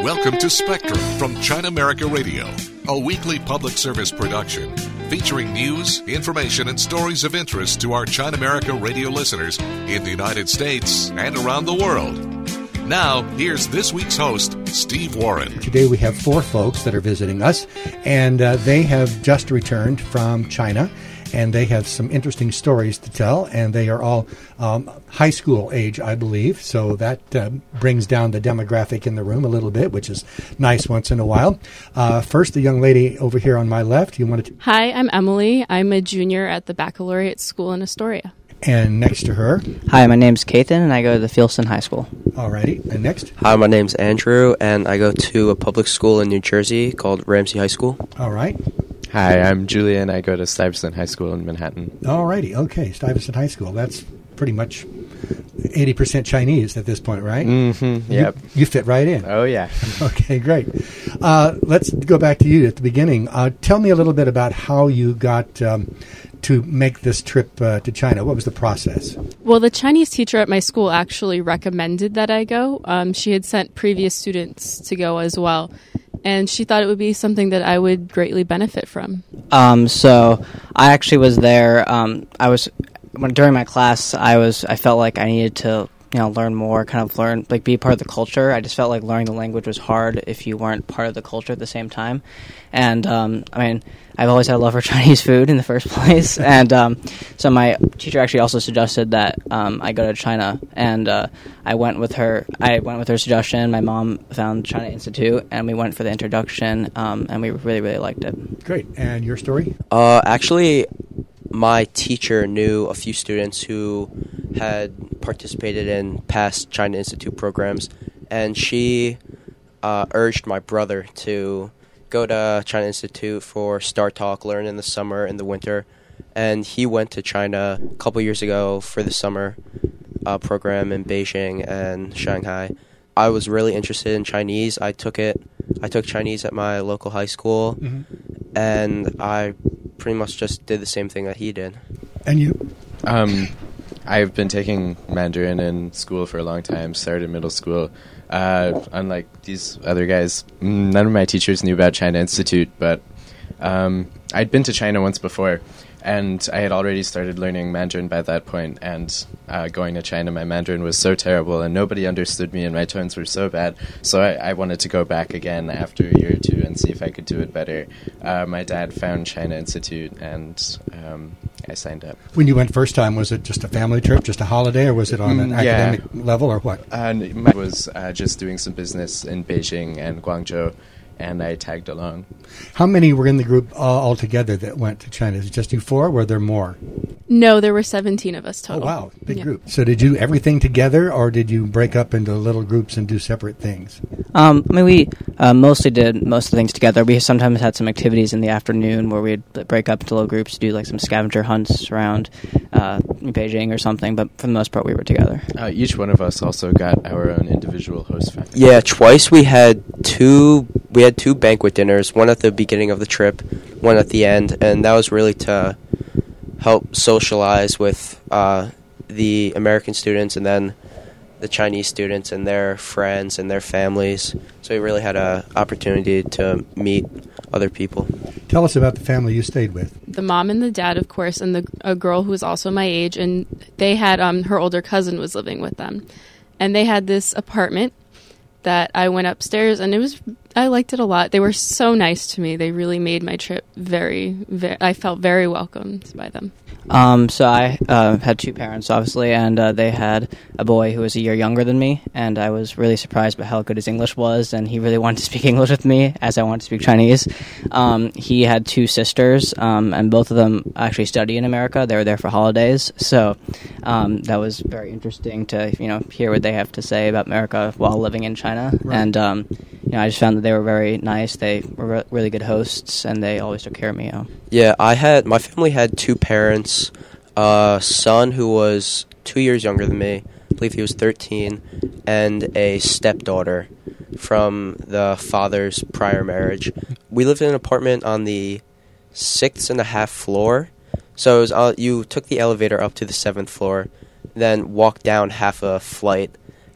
Welcome to Spectrum from China America Radio, a weekly public service production featuring news, information, and stories of interest to our China America Radio listeners in the United States and around the world. Now, here's this week's host, Steve Warren. Today we have four folks that are visiting us, and they have just returned from China, and they have some interesting stories to tell, and they are all high school age, I believe, so that brings down the demographic in the room a little bit, which is nice once in a while. First, the young lady over here on my left. You wanted to... Hi, I'm Emily. I'm a junior at the baccalaureate school in Astoria. And next to her... Hi, my name's Kathan, and I go to the Fieldston High School. Alrighty, and next? Hi, my name's Andrew, and I go to a public school in New Jersey called Ramsey High School. All right. Hi, I'm Julian. I go to Stuyvesant High School in Manhattan. Alrighty, okay, Stuyvesant High School. That's pretty much 80% Chinese at this point, right? Mm-hmm, yep. You fit right in. Oh, yeah. Okay, great. Let's go back to you at the beginning. Tell me a little bit about how you got to make this trip to China. What was the process? Well, the Chinese teacher at my school actually recommended that I go. She had sent previous students to go as well, and she thought it would be something that I would greatly benefit from. So I actually was there. During my class, I felt like I needed to, learn more, be part of the culture. I just felt like learning the language was hard if you weren't part of the culture at the same time. And, I've always had a love for Chinese food in the first place. And so my teacher actually also suggested that I go to China. And I went with her suggestion. My mom found China Institute, and we went for the introduction, and we really, really liked it. Great. And your story? Actually, my teacher knew a few students who had participated in past China Institute programs, and she urged my brother to go to China Institute for Star Talk, learn in the summer and the winter. And he went to China a couple years ago for the summer program in Beijing and Shanghai. I was really interested in Chinese. I took Chinese at my local high school, and I pretty much just did the same thing that he did. And you? I've been taking Mandarin in school for a long time, started middle school. Unlike these other guys, none of my teachers knew about China Institute, but I'd been to China once before, and I had already started learning Mandarin by that point, and going to China, my Mandarin was so terrible, and nobody understood me, and my tones were so bad, so I wanted to go back again after a year or two and see if I could do it better. My dad found China Institute, and I signed up. When you went first time, was it just a family trip, just a holiday, or was it on an academic level, or what? I was just doing some business in Beijing and Guangzhou, and I tagged along. How many were in the group altogether that went to China? Is it just you four, or were there more? No, there were 17 of us total. Oh, wow. Big group. So did you do everything together, or did you break up into little groups and do separate things? We mostly did most of the things together. We sometimes had some activities in the afternoon where we'd break up into little groups to do like some scavenger hunts around Beijing or something, but for the most part we were together. Each one of us also got our own individual host family. Yeah, twice we had two banquet dinners, one at the beginning of the trip, one at the end, and that was really to help socialize with the American students and then the Chinese students and their friends and their families. So we really had an opportunity to meet other people. Tell us about the family you stayed with. The mom and the dad, of course, and a girl who was also my age, and they had her older cousin was living with them. And they had this apartment that I went upstairs, and I liked it a lot. They were so nice to me. They really made my trip I felt very welcomed by them. So I had two parents, obviously, and they had a boy who was a year younger than me, and I was really surprised by how good his English was, and he really wanted to speak English with me, as I wanted to speak Chinese. He had two sisters, and both of them actually study in America. They were there for holidays, so that was very interesting to hear what they have to say about America while living in China. Right. And I just found that they were very nice. They were really good hosts, and they always took care of me. Yeah, my family had two parents, a son who was 2 years younger than me, I believe he was 13, and a stepdaughter from the father's prior marriage. We lived in an apartment on the 6th and a half floor, so it was, you took the elevator up to the 7th floor, then walked down half a flight,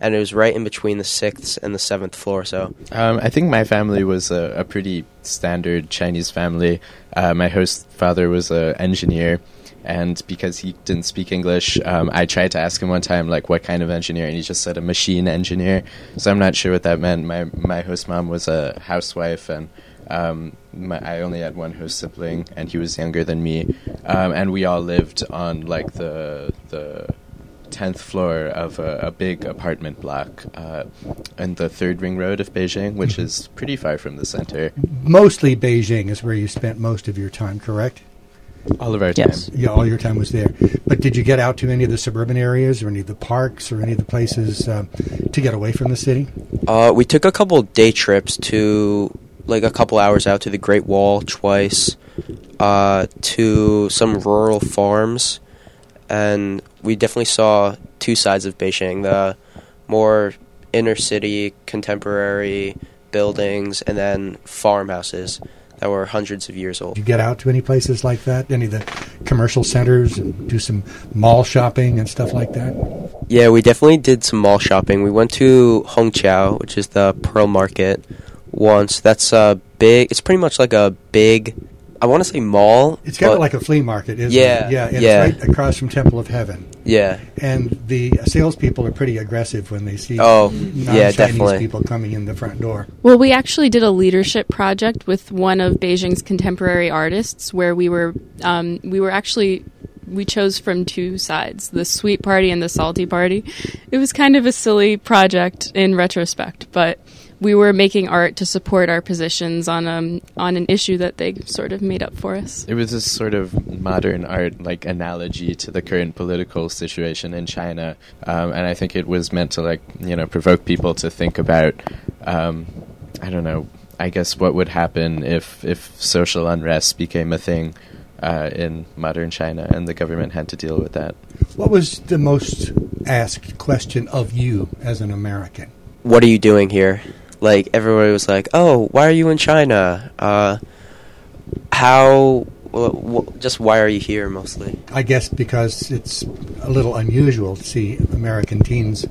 and it was right in between the 6th and the 7th floor. So I think my family was a pretty standard Chinese family. My host father was an engineer, and because he didn't speak English, I tried to ask him one time, like, what kind of engineer, and he just said a machine engineer. So I'm not sure what that meant. My host mom was a housewife, and I only had one host sibling, and he was younger than me. And we all lived on, like, the 10th floor of a big apartment block in the 3rd Ring Road of Beijing, which is pretty far from the center. Mostly Beijing is where you spent most of your time, correct? All of our Yes. time. Yeah, all your time was there. But did you get out to any of the suburban areas or any of the parks or any of the places to get away from the city? we took a couple day trips to, like, a couple hours out to the Great Wall twice, to some rural farms, and we definitely saw two sides of Beijing, the more inner city, contemporary buildings, and then farmhouses that were hundreds of years old. Did you get out to any places like that? Any of the commercial centers and do some mall shopping and stuff like that? Yeah, we definitely did some mall shopping. We went to Hongqiao, which is the Pearl Market, once. That's a big, it's pretty much like a big, I want to say mall. It's kind of like a flea market, isn't Yeah, it? Yeah, and yeah. it's right across from Temple of Heaven. Yeah. And the salespeople are pretty aggressive when they see Oh, yeah, non-Chinese definitely. people coming in the front door. Well, we actually did a leadership project with one of Beijing's contemporary artists, where we chose from two sides, the sweet party and the salty party. It was kind of a silly project in retrospect, but we were making art to support our positions on an issue that they sort of made up for us. It was this sort of modern art, like, analogy to the current political situation in China, and I think it was meant to, like, provoke people to think about, I don't know, I guess what would happen if social unrest became a thing in modern China, and the government had to deal with that. What was the most asked question of you as an American? What are you doing here? Like, everybody was like, oh, why are you in China? Just why are you here, mostly? I guess because it's a little unusual to see American teens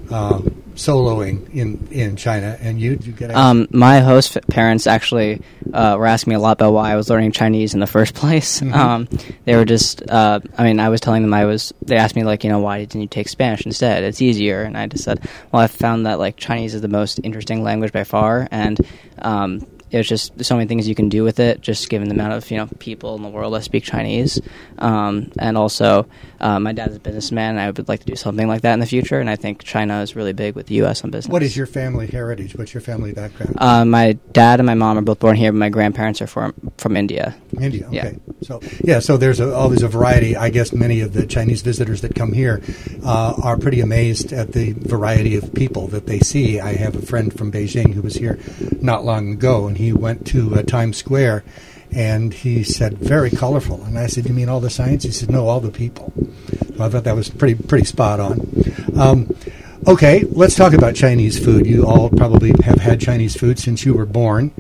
soloing in China, and you get asked? My host parents actually were asking me a lot about why I was learning Chinese in the first place. Mm-hmm. They were just, I was telling them they asked me, like, why didn't you take Spanish instead? It's easier. And I just said, well, I found that, like, Chinese is the most interesting language by far, and there's just so many things you can do with it, just given the amount of people in the world that speak Chinese. And also, my dad's a businessman, and I would like to do something like that in the future. And I think China is really big with the U.S. on business. What is your family heritage? What's your family background? My dad and my mom are both born here, but my grandparents are from India. India. Okay. Yeah. So there's always a variety. I guess many of the Chinese visitors that come here are pretty amazed at the variety of people that they see. I have a friend from Beijing who was here not long ago, and he went to Times Square, and he said, very colorful. And I said, you mean all the signs? He said, no, all the people. So I thought that was pretty spot on. Okay, let's talk about Chinese food. You all probably have had Chinese food since you were born.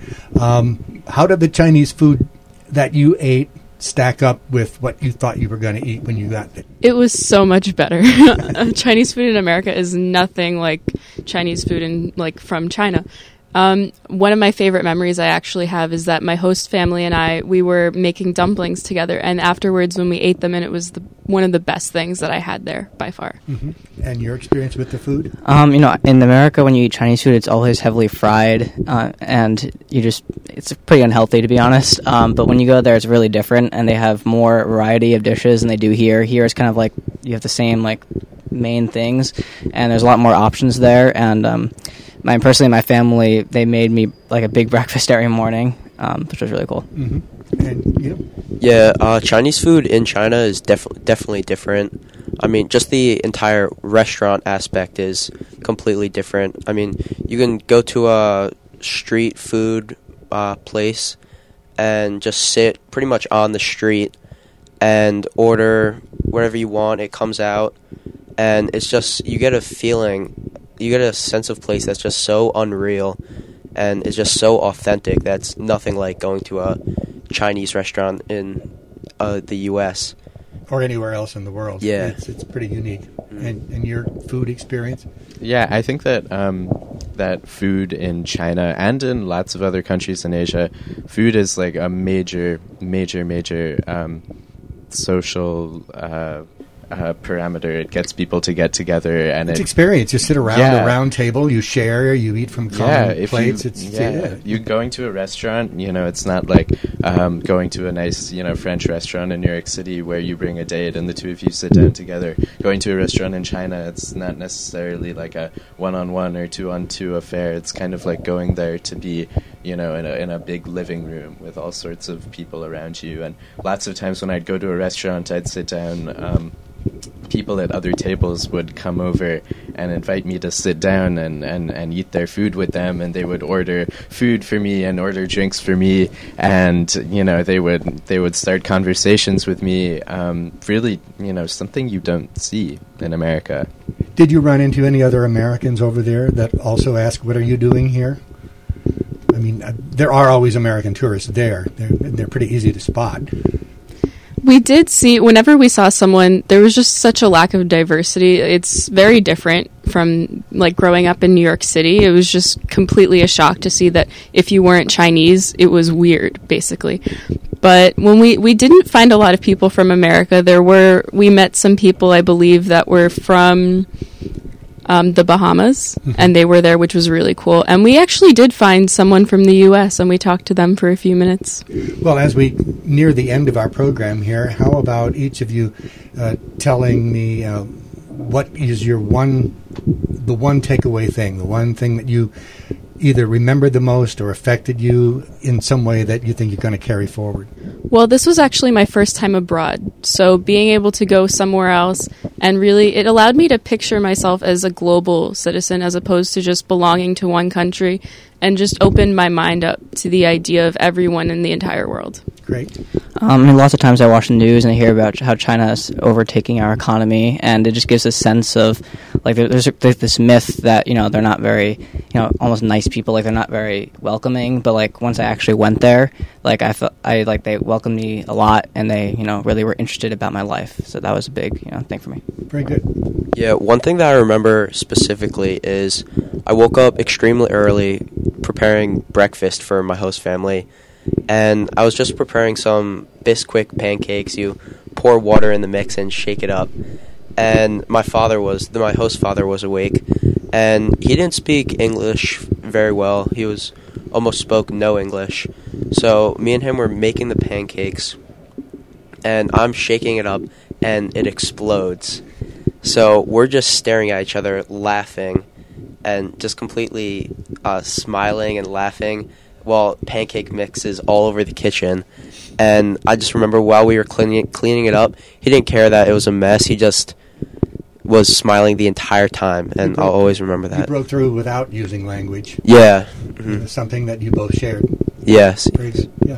How did the Chinese food that you ate stack up with what you thought you were going to eat when you got there? It was so much better. Chinese food in America is nothing like Chinese food from China. One of my favorite memories I actually have is that my host family and we were making dumplings together, and afterwards when we ate them, and it was one of the best things that I had there by far. Mm-hmm. And your experience with the food? In America, when you eat Chinese food, it's always heavily fried, and it's pretty unhealthy, to be honest. But when you go there, it's really different, and they have more variety of dishes than they do here. Here, it's kind of like you have the same, like, main things, and there's a lot more options there, and my family, they made me, like, a big breakfast every morning, which was really cool. Mm-hmm. And you? Yeah, Chinese food in China is definitely different. I mean, just the entire restaurant aspect is completely different. I mean, you can go to a street food place and just sit pretty much on the street and order whatever you want. It comes out, and it's just, you get a sense of place that's just so unreal, and it's just so authentic. That's nothing like going to a Chinese restaurant in the U.S. or anywhere else in the world. Yeah. It's pretty unique. And your food experience? Yeah, I think that that food in China and in lots of other countries in Asia, food is like a major social parameter. It gets people to get together, and it's experience. You sit around a round table, you share, you eat from common plates. You going to a restaurant, it's not like going to a nice, French restaurant in New York City where you bring a date and the two of you sit down together. Going to a restaurant in China, it's not necessarily like a one-on-one or two-on-two affair. It's kind of like going there to be, in a big living room with all sorts of people around you. And lots of times when I'd go to a restaurant, I'd sit down. People at other tables would come over and invite me to sit down and eat their food with them, and they would order food for me and order drinks for me, and they would start conversations with me. Really, something you don't see in America. Did you run into any other Americans over there that also ask, "What are you doing here?" I mean, there are always American tourists there. They're pretty easy to spot. We did see, whenever we saw someone, there was just such a lack of diversity. It's very different from, like, growing up in New York City. It was just completely a shock to see that if you weren't Chinese, it was weird, basically. But when we didn't find a lot of people from America. We met some people, I believe, that were from the Bahamas, and they were there, which was really cool. And we actually did find someone from the U.S., and we talked to them for a few minutes. Well, as we near the end of our program here, how about each of you telling me what is the one takeaway thing, the one thing that you either remember the most or affected you in some way that you think you're going to carry forward? Well, this was actually my first time abroad, so being able to go somewhere else, and really it allowed me to picture myself as a global citizen as opposed to just belonging to one country, and just opened my mind up to the idea of everyone in the entire world. Great. Lots of times I watch the news and I hear about how China is overtaking our economy, and it just gives a sense of, like, there's this myth that, they're not very, almost nice people, like, they're not very welcoming, but, like, once I actually went there, like, I felt, like, they welcomed me a lot, and they, really were interested about my life, so that was a big, thing for me. Very good. Yeah, one thing that I remember specifically is I woke up extremely early preparing breakfast for my host family, and I was just preparing some Bisquick pancakes. You pour water in the mix and shake it up. And my host father was awake, and he didn't speak English very well. He almost spoke no English. So me and him were making the pancakes, and I'm shaking it up, and it explodes. So we're just staring at each other, laughing, and just completely smiling and laughing while pancake mix is all over the kitchen. And I just remember while we were cleaning it up, he didn't care that it was a mess. He just was smiling the entire time, and I'll always remember that. You broke through without using language. Yeah. Mm-hmm. Something that you both shared. Yes. Very good. Yeah.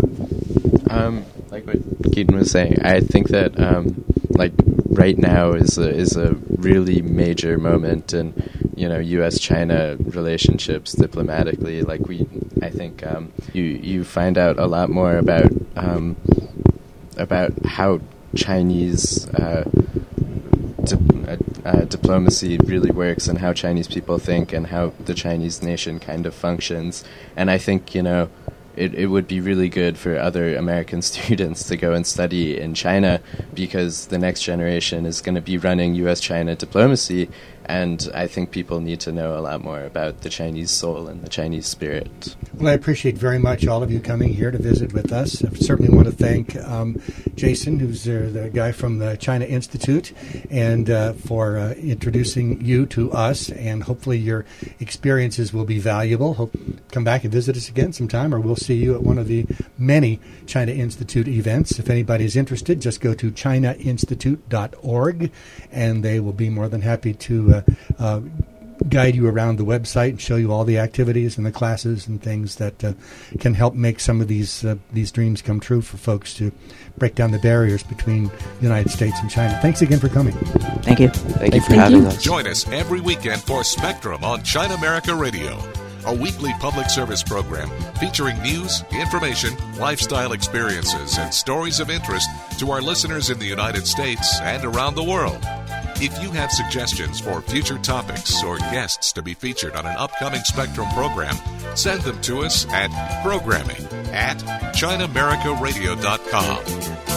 Like what Keaton was saying, I think that right now is a really major moment in U.S.-China relationships diplomatically. I think you find out a lot more about how Chinese diplomacy really works, and how Chinese people think, and how the Chinese nation kind of functions. And I think it would be really good for other American students to go and study in China, because the next generation is going to be running U.S.-China diplomacy, and I think people need to know a lot more about the Chinese soul and the Chinese spirit. Well, I appreciate very much all of you coming here to visit with us. I certainly want to thank Jason, who's the guy from the China Institute, and for introducing you to us, and hopefully your experiences will be valuable. Come back and visit us again sometime, or we'll see you at one of the many China Institute events. If anybody's interested, just go to chinainstitute.org, and they will be more than happy to guide you around the website and show you all the activities and the classes and things that can help make some of these dreams come true for folks, to break down the barriers between the United States and China. Thanks again for coming. Thank you. Thank you for having us. Join us every weekend for Spectrum on China America Radio. a weekly public service program featuring news, information, lifestyle experiences, and stories of interest to our listeners in the United States and around the world. If you have suggestions for future topics or guests to be featured on an upcoming Spectrum program, send them to us at programming@ChinaAmericaRadio.com.